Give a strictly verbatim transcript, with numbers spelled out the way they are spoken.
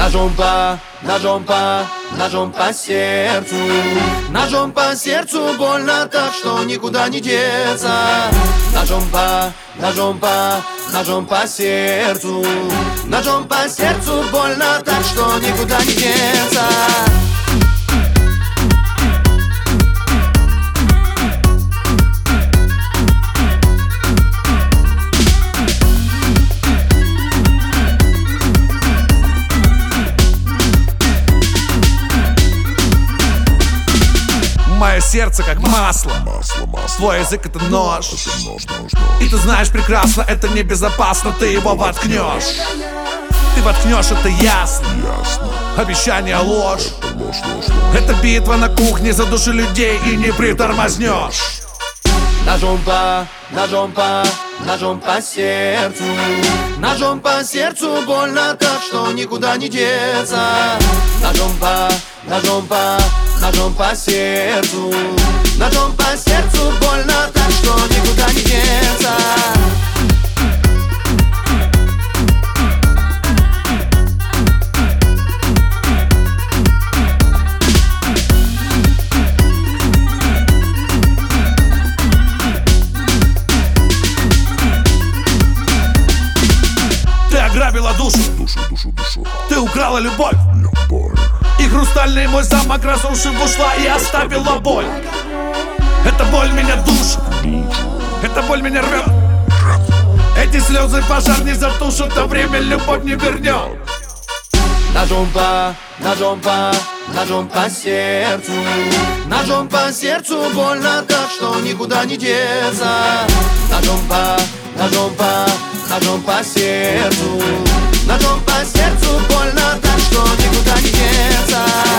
Ножом по, ножом по, ножом по сердцу. Ножом по сердцу больно так, что никуда не деться. Ножом по, ножом по, ножом по сердцу. Ножом по сердцу больно так, что никуда не деться. Мое сердце как масло, Масло, масло. твой язык это нож. Это нож, нож, нож. И ты знаешь прекрасно, это небезопасно, ты его воткнешь. Ты воткнешь, это ясно. Ясно. Обещание ложь. Это ложь, ложь, ложь. Это битва на кухне за души людей, и не притормознешь. Ножом по, ножом по, ножом по сердцу. Ножом по сердцу больно так, что никуда не деться. Ножом по, ножом по, ножом по сердцу. Ножом по сердцу больно так, что никуда не деться. Ты ограбила душу, Душу, душу, душу. ты украла любовь. Любовь. И хрустальный мой замок разрушив ушла и оставила боль. Эта боль меня душит, эта боль меня рвет. Эти слезы пожар не затушат, а время любовь не вернет. Ножом по, ножом по, ножом по сердцу. Ножом по сердцу больно так, что никуда не деться. Ножом по, ножом по, ножом по сердцу. Ножом по сердцу больно так, что никуда не деться.